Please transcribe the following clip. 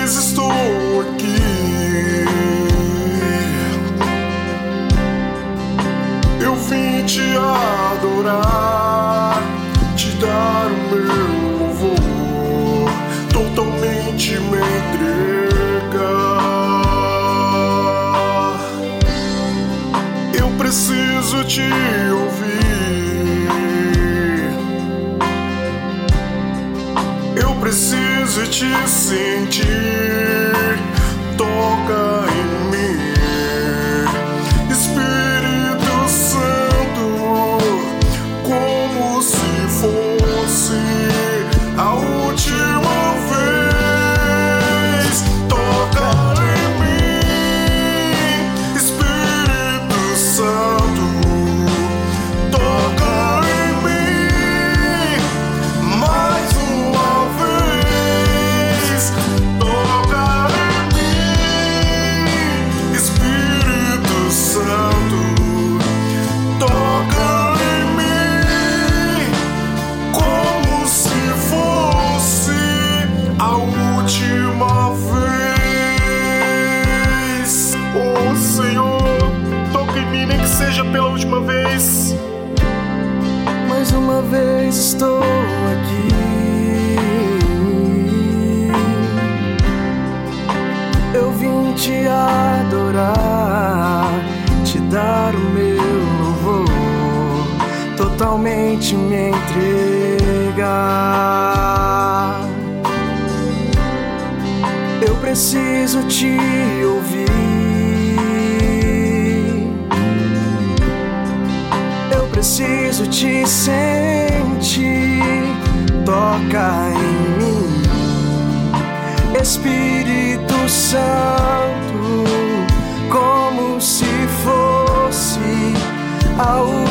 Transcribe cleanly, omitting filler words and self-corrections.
vez estou aqui. Eu vim te adorar, te dar o meu louvor, totalmente me entregar. Eu preciso te ouvir, eu preciso te sentir. Toca em mim, Espírito Santo, como se fosse a última vez. Toca em mim, Espírito Santo, toca em mim mais uma vez. Toca em mim, Espírito Santo, toca em mim como se fosse a última vez. Oh Senhor, toca em mim, nem que seja pela última vez. Mais uma vez estou aqui. Eu vim te adorar, te dar o meu louvor, totalmente me entregar. Eu preciso te ouvir, eu preciso te sentir. Toca em mim, Espírito Santo, como se fosse a